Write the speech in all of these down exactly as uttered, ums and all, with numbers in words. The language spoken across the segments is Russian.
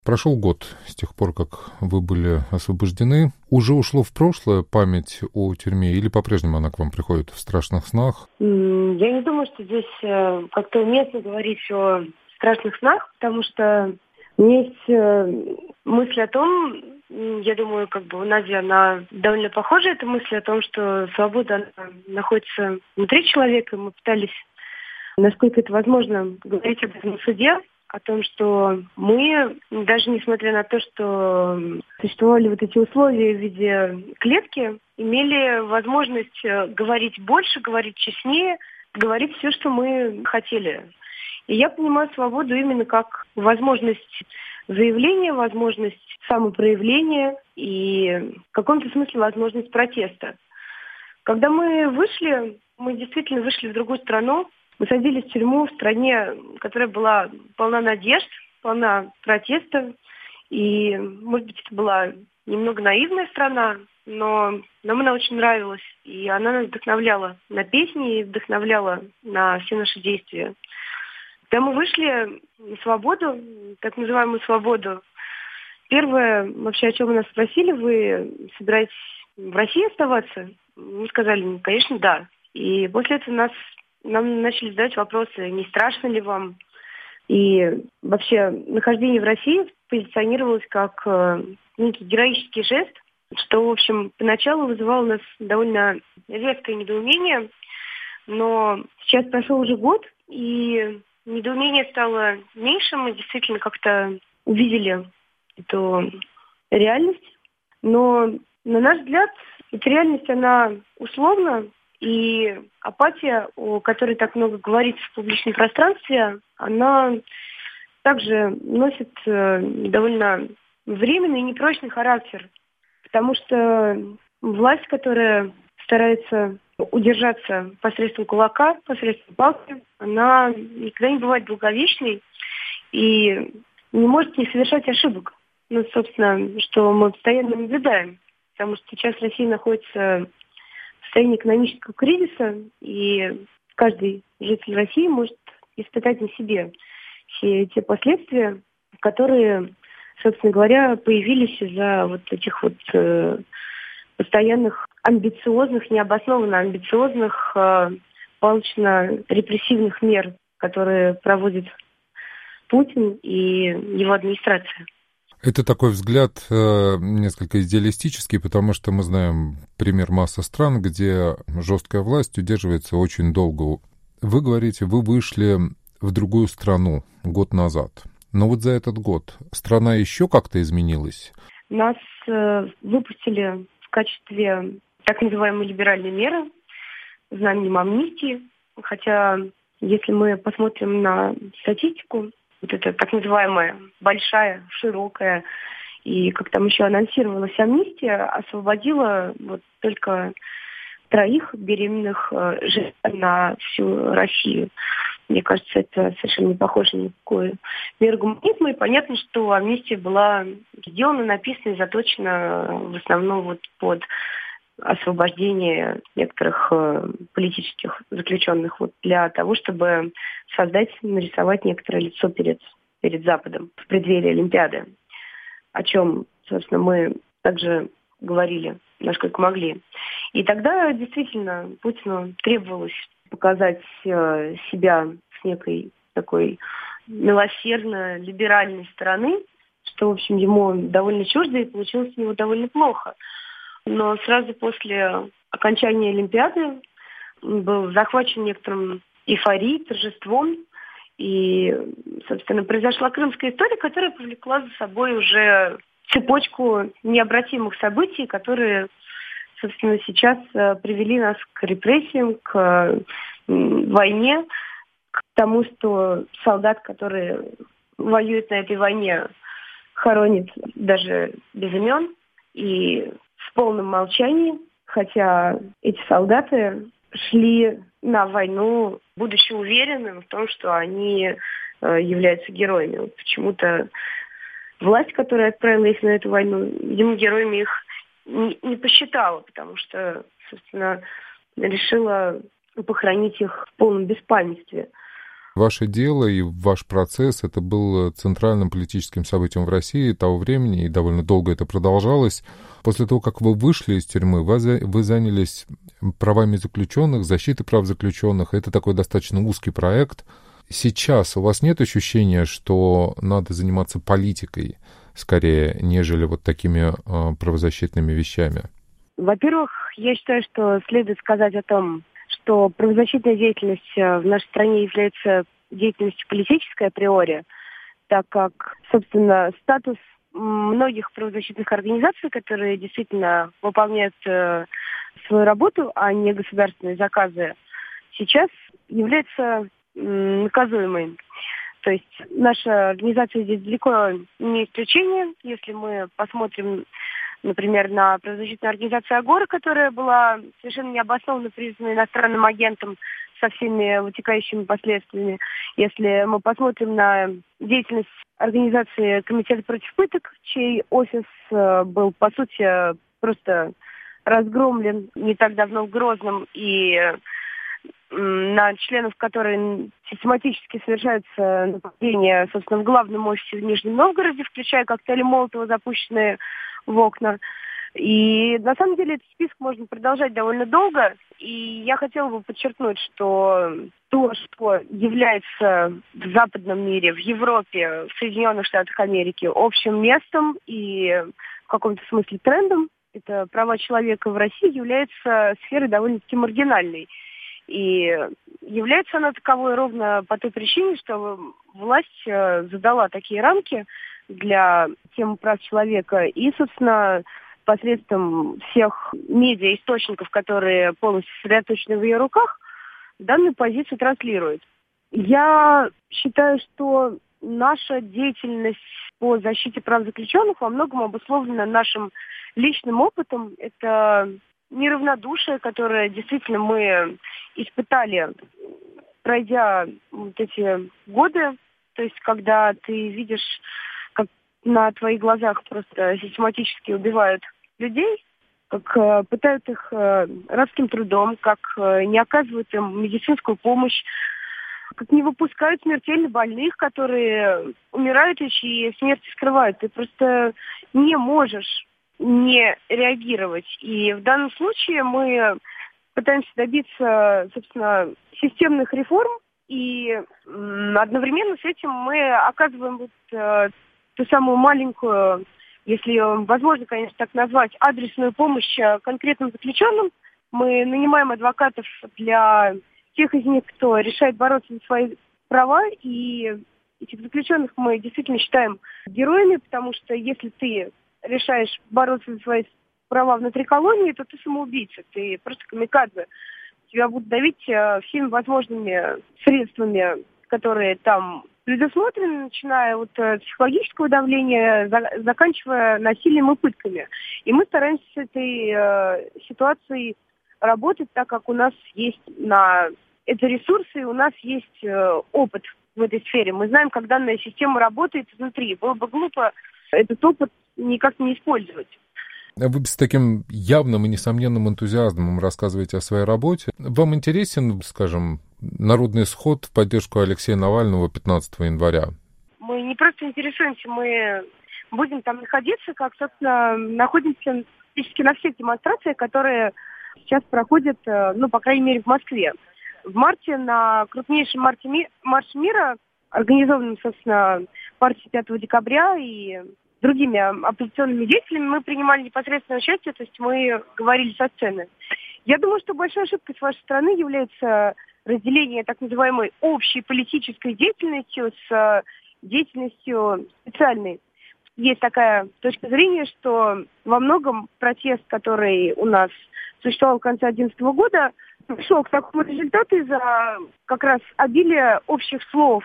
Прошел год с тех пор, как вы были освобождены. Уже ушло в прошлое память о тюрьме или по-прежнему она к вам приходит в страшных снах? М, Я не думаю, что здесь э, как-то уместно говорить о страшных снах, потому что у меня есть э, мысль о том, м, я думаю, как бы у Нади она довольно похожа, эта мысль о том, что свобода она находится внутри человека. Мы пытались, насколько это возможно, говорить об этом в суде, о том, что мы, даже несмотря на то, что существовали вот эти условия в виде клетки, имели возможность э, говорить больше, говорить честнее, говорить все, что мы хотели. И я понимаю свободу именно как возможность заявления, возможность самопроявления и в каком-то смысле возможность протеста. Когда мы вышли, мы действительно вышли в другую страну. Мы садились в тюрьму в стране, которая была полна надежд, полна протеста. И, может быть, это была немного наивная страна, но нам она очень нравилась. И она нас вдохновляла на песни и вдохновляла на все наши действия. Когда мы вышли на свободу, так называемую свободу, первое, вообще, о чем вы нас спросили, вы собираетесь в России оставаться? Мы сказали, ну, конечно, да. И после этого нас, нам начали задавать вопросы, не страшно ли вам. И вообще нахождение в России позиционировалось как э, некий героический жест, что, в общем, поначалу вызывало у нас довольно резкое недоумение. Но сейчас прошел уже год, и недоумение стало меньше. Мы действительно как-то увидели эту реальность. Но, на наш взгляд, эта реальность, она условна. И апатия, о которой так много говорится в публичном пространстве, она также носит э, довольно временный и непрочный характер. Потому что власть, которая старается удержаться посредством кулака, посредством палки, она никогда не бывает долговечной и не может не совершать ошибок. Ну, собственно, что мы постоянно наблюдаем. Потому что сейчас Россия находится в состоянии экономического кризиса, и каждый житель России может испытать на себе все те последствия, которые, собственно говоря, появились из-за вот этих вот э, постоянных амбициозных, необоснованно амбициозных, э, палочно-репрессивных мер, которые проводит Путин и его администрация. Это такой взгляд э, несколько идеалистический, потому что мы знаем пример массы стран, где жесткая власть удерживается очень долго. Вы говорите, вы вышли в другую страну год назад. Но вот за этот год страна еще как-то изменилась? Нас э, выпустили в качестве так называемой либеральной меры, знаменем амнистии. Хотя, если мы посмотрим на статистику, вот эта так называемая большая, широкая, и как там еще анонсировалась амнистия, освободила вот только троих беременных э, женщин на всю Россию. Мне кажется, это совершенно не похоже ни на какую меру гуманизма. И понятно, что амнистия была сделана, написана и заточена в основном вот под освобождение некоторых э, политических заключенных вот для того, чтобы создать, нарисовать некоторое лицо перед, перед Западом в преддверии Олимпиады, о чем, собственно, мы также говорили, насколько могли. И тогда действительно Путину требовалось показать э, себя с некой такой милосердно-либеральной стороны, что, в общем, ему довольно чуждо, и получилось у него довольно плохо. Но сразу после окончания Олимпиады он был захвачен некоторым эйфорией, торжеством. И, собственно, произошла крымская история, которая повлекла за собой уже цепочку необратимых событий, которые, собственно, сейчас привели нас к репрессиям, к войне, к тому, что солдат, который воюет на этой войне, хоронит даже без имен и в полном молчании, хотя эти солдаты шли на войну, будучи уверенными в том, что они э, являются героями. Вот почему-то власть, которая отправила их на эту войну, видимо, героями их не, не посчитала, потому что, собственно, решила похоронить их в полном беспамятстве. Ваше дело и ваш процесс — это был центральным политическим событием в России того времени, и довольно долго это продолжалось. После того, как вы вышли из тюрьмы, вы, за, вы занялись правами заключенных, защитой прав заключенных. Это такой достаточно узкий проект. Сейчас у вас нет ощущения, что надо заниматься политикой скорее, нежели вот такими э, правозащитными вещами? Во-первых, я считаю, что следует сказать о том, что правозащитная деятельность в нашей стране является деятельностью политической априори, так как, собственно, статус многих правозащитных организаций, которые действительно выполняют э, свою работу, а не государственные заказы, сейчас является э, наказуемой. То есть наша организация здесь далеко не исключение. Если мы посмотрим, например, на правозащитную организацию «Агора», которая была совершенно необоснованно признана иностранным агентом со всеми вытекающими последствиями. Если мы посмотрим на деятельность организации «Комитет против пыток», чей офис был, по сути, просто разгромлен не так давно в Грозном, и на членов которой систематически совершаются нападения, собственно, в главном офисе в Нижнем Новгороде, включая коктейли Молотова, запущенные в окна. И на самом деле этот список можно продолжать довольно долго. И я хотела бы подчеркнуть, что то, что является в западном мире, в Европе, в Соединенных Штатах Америки общим местом и в каком-то смысле трендом, это права человека в России, является сферой довольно-таки маргинальной. И является она таковой ровно по той причине, что власть задала такие рамки для темы прав человека и, собственно, посредством всех медиаисточников, которые полностью сосредоточены в ее руках, данную позицию транслирует. Я считаю, что наша деятельность по защите прав заключенных во многом обусловлена нашим личным опытом. Это неравнодушие, которое действительно мы испытали, пройдя вот эти годы. То есть, когда ты видишь, как на твоих глазах просто систематически убивают людей, как э, пытают их э, рабским трудом, как э, не оказывают им медицинскую помощь, как не выпускают смертельно больных, которые умирают и чьи смерти скрывают. Ты просто не можешь не реагировать. И в данном случае мы пытаемся добиться, собственно, системных реформ, и одновременно с этим мы оказываем вот, э, ту самую маленькую, если ее возможно, конечно, так назвать, адресную помощь конкретным заключенным. Мы нанимаем адвокатов для тех из них, кто решает бороться за свои права, и этих заключенных мы действительно считаем героями, потому что если ты решаешь бороться за свои права внутри колонии, то ты самоубийца, ты просто камикадзе. Тебя будут давить э, всеми возможными средствами, которые там предусмотрены, начиная от э, психологического давления, за, заканчивая насилием и пытками. И мы стараемся с этой э, ситуацией работать, так как у нас есть на это ресурсы, у нас есть э, опыт в этой сфере. Мы знаем, как данная система работает изнутри. Было бы глупо этот опыт никак не использовать. Вы с таким явным и несомненным энтузиазмом рассказываете о своей работе. Вам интересен, скажем, народный сход в поддержку Алексея Навального пятнадцатого января? Мы не просто интересуемся, мы будем там находиться, как, собственно, находимся практически на всех демонстрациях, которые сейчас проходят, ну, по крайней мере, в Москве. В марте на крупнейшем марте ми- марше мира, организованном, собственно, партией пятого декабря и другими оппозиционными деятелями, мы принимали непосредственное участие, то есть мы говорили со сцены. Я думаю, что большой ошибкой с вашей стороны является разделение так называемой общей политической деятельностью с деятельностью специальной. Есть такая точка зрения, что во многом протест, который у нас существовал в конце две тысячи одиннадцатого года, пришел к такому результату из-за как раз обилия общих слов.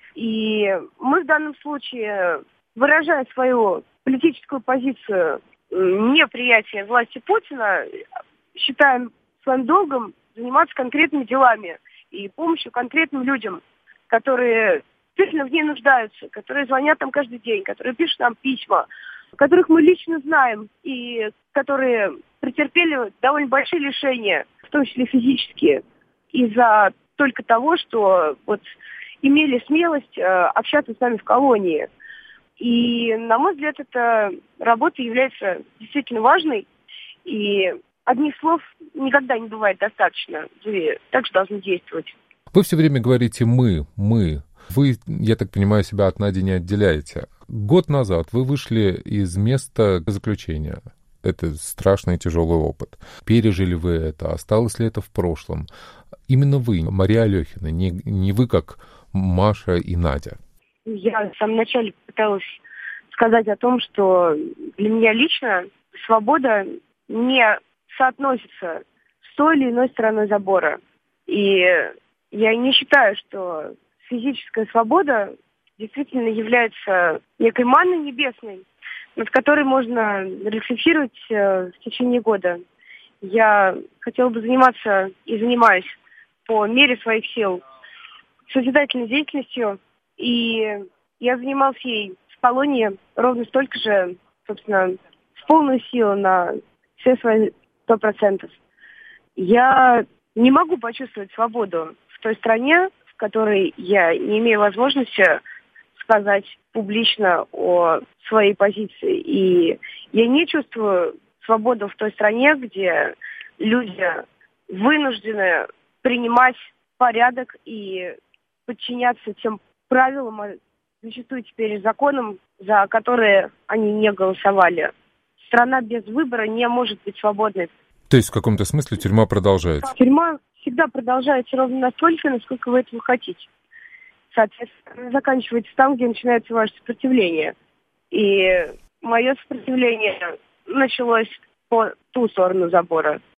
И мы в данном случае, выражая свою политическую позицию неприятия власти Путина, считаем своим долгом заниматься конкретными делами и помощью конкретным людям, которые действительно в ней нуждаются, которые звонят нам каждый день, которые пишут нам письма, которых мы лично знаем и которые претерпели довольно большие лишения, в том числе физические, из-за только того, что вот имели смелость э, общаться с нами в колонии. И, на мой взгляд, эта работа является действительно важной, и одних слов никогда не бывает достаточно. Вы также должны действовать. Вы все время говорите «мы», «мы». Вы, я так понимаю, себя от Нади не отделяете. Год назад вы вышли из места заключения. Это страшный и тяжелый опыт. Пережили вы это? Осталось ли это в прошлом? Именно вы, Мария Алехина, не, не вы, как Маша и Надя. Я в самом начале пыталась сказать о том, что для меня лично свобода не соотносится с той или иной стороной забора. И я не считаю, что физическая свобода действительно является некой манной небесной, над которой можно рефлексировать в течение года. Я хотела бы заниматься и занимаюсь по мере своих сил созидательной деятельностью, и я занималась ей в колонии ровно столько же, собственно, в полную силу на все свои сто процентов. Я не могу почувствовать свободу в той стране, в которой я не имею возможности сказать публично о своей позиции. И я не чувствую свободу в той стране, где люди вынуждены принимать порядок и подчиняться тем правилам, зачастую теперь и законам, за которые они не голосовали. Страна без выбора не может быть свободной. То есть в каком-то смысле тюрьма продолжается? Тюрьма всегда продолжается ровно настолько, насколько вы этого хотите. Соответственно, заканчивается там, где начинается ваше сопротивление. И мое сопротивление началось по ту сторону забора.